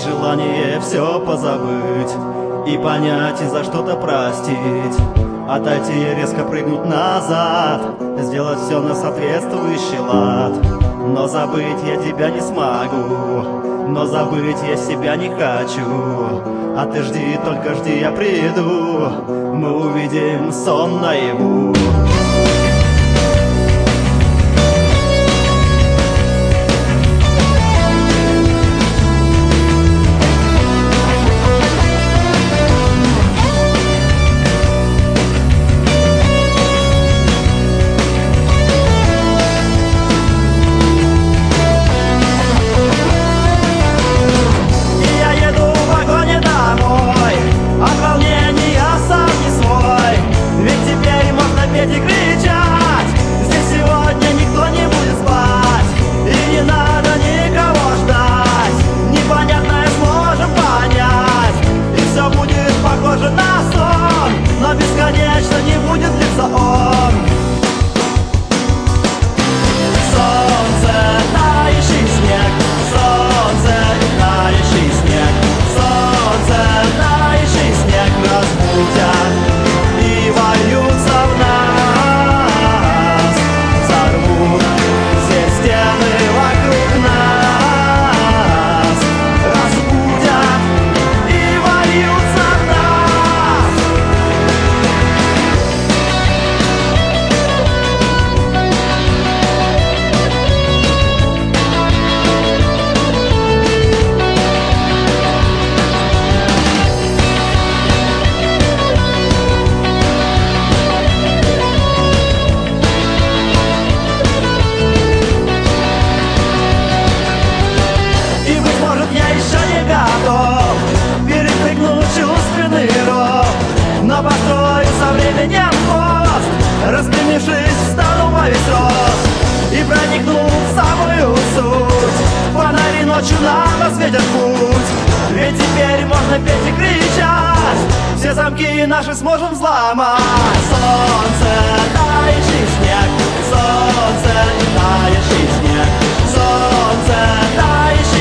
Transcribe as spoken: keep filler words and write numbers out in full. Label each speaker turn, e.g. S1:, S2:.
S1: есть желание все позабыть и понять, и за что-то простить. Отойти и резко прыгнуть назад, сделать все на соответствующий лад. Но забыть я тебя не смогу, но забыть я себя не хочу. А ты жди, только жди, я приду, мы увидим сон наяву. И кричать, здесь сегодня никто не будет спать, и не надо никого ждать. Непонятное сможем понять, и все будет похоже на сон, но бесконечно не будет длиться он. Солнце, тающий снег, солнце, тающий снег, солнце, тающий снег разбудят и вольются в нас. Но построю со временем мост, распрямившись, встану во весь рост и проникну в самую суть. Фонари ночью нам осветят путь, ведь теперь можно петь и кричать, все замки наши сможем взломать. Солнце, тающий снег, солнце, тающий снег, солнце, тающий